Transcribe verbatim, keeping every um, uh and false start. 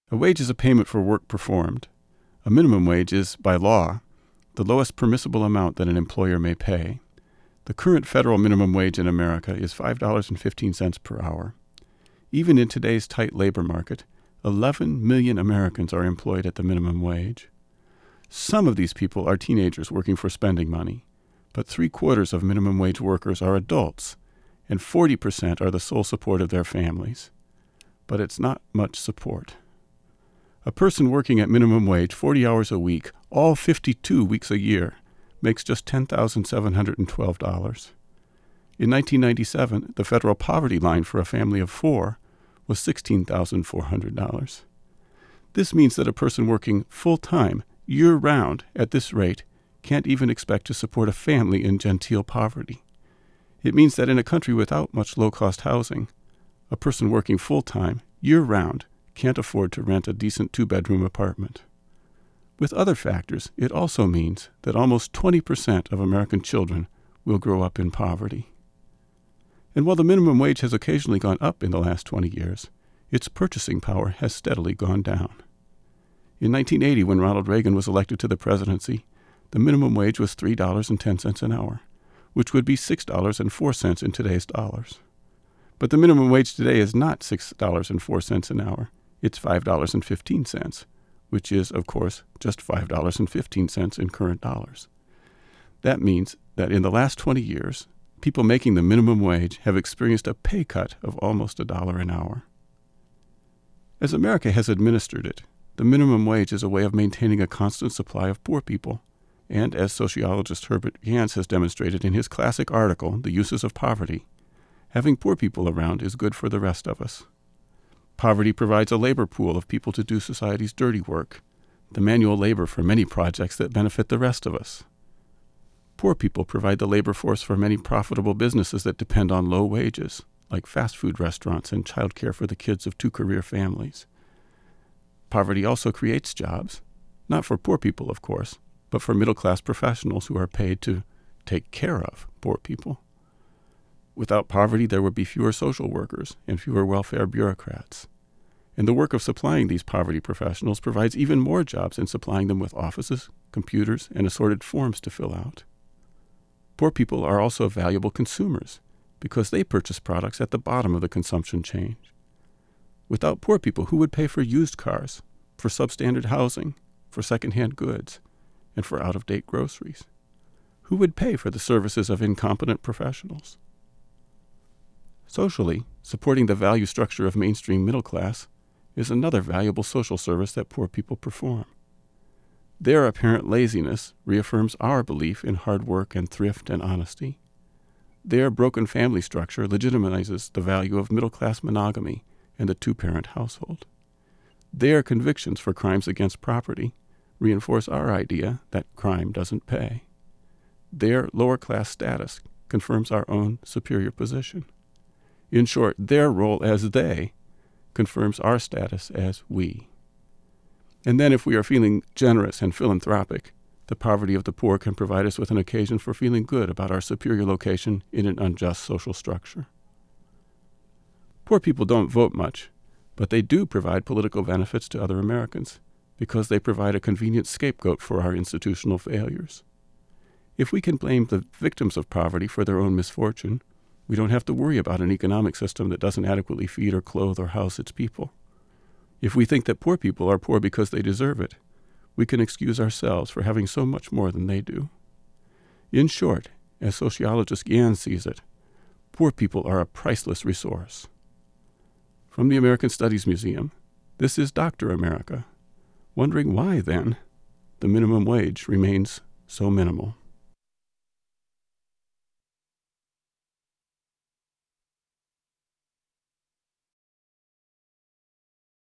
A wage is a payment for work performed. A minimum wage is, by law, the lowest permissible amount that an employer may pay. The current federal minimum wage in America is five dollars and fifteen cents per hour. Even in today's tight labor market, eleven million Americans are employed at the minimum wage. Some of these people are teenagers working for spending money, but three-quarters of minimum wage workers are adults, and forty percent are the sole support of their families. But it's not much support. A person working at minimum wage forty hours a week, all fifty-two weeks a year, makes just ten thousand seven hundred twelve dollars. In nineteen ninety-seven, the federal poverty line for a family of four was sixteen thousand four hundred dollars. This means that a person working full-time, year-round, at this rate, can't even expect to support a family in genteel poverty. It means that in a country without much low-cost housing, a person working full-time, year-round, can't afford to rent a decent two-bedroom apartment. With other factors, it also means that almost twenty percent of American children will grow up in poverty. And while the minimum wage has occasionally gone up in the last twenty years, its purchasing power has steadily gone down. In nineteen eighty, when Ronald Reagan was elected to the presidency, the minimum wage was three dollars and ten cents an hour, which would be six dollars and four cents in today's dollars. But the minimum wage today is not six dollars and four cents an hour. It's five dollars and fifteen cents, which is, of course, just five dollars and fifteen cents in current dollars. That means that in the last twenty years, people making the minimum wage have experienced a pay cut of almost a dollar an hour. As America has administered it, the minimum wage is a way of maintaining a constant supply of poor people, and as sociologist Herbert Gans has demonstrated in his classic article, The Uses of Poverty, having poor people around is good for the rest of us. Poverty provides a labor pool of people to do society's dirty work, the manual labor for many projects that benefit the rest of us. Poor people provide the labor force for many profitable businesses that depend on low wages, like fast food restaurants and child care for the kids of two-career families. Poverty also creates jobs, not for poor people, of course, but for middle-class professionals who are paid to take care of poor people. Without poverty, there would be fewer social workers and fewer welfare bureaucrats. And the work of supplying these poverty professionals provides even more jobs in supplying them with offices, computers, and assorted forms to fill out. Poor people are also valuable consumers because they purchase products at the bottom of the consumption chain. Without poor people, who would pay for used cars, for substandard housing, for secondhand goods, and for out-of-date groceries? Who would pay for the services of incompetent professionals? Socially, supporting the value structure of mainstream middle class is another valuable social service that poor people perform. Their apparent laziness reaffirms our belief in hard work and thrift and honesty. Their broken family structure legitimizes the value of middle-class monogamy and the two-parent household. Their convictions for crimes against property reinforce our idea that crime doesn't pay. Their lower-class status confirms our own superior position. In short, their role as they confirms our status as we. And then if we are feeling generous and philanthropic, the poverty of the poor can provide us with an occasion for feeling good about our superior location in an unjust social structure. Poor people don't vote much, but they do provide political benefits to other Americans because they provide a convenient scapegoat for our institutional failures. If we can blame the victims of poverty for their own misfortune, we don't have to worry about an economic system that doesn't adequately feed or clothe or house its people. If we think that poor people are poor because they deserve it, we can excuse ourselves for having so much more than they do. In short, as sociologist Gans sees it, poor people are a priceless resource. From the American Studies Museum, this is Doctor America, wondering why, then, the minimum wage remains so minimal.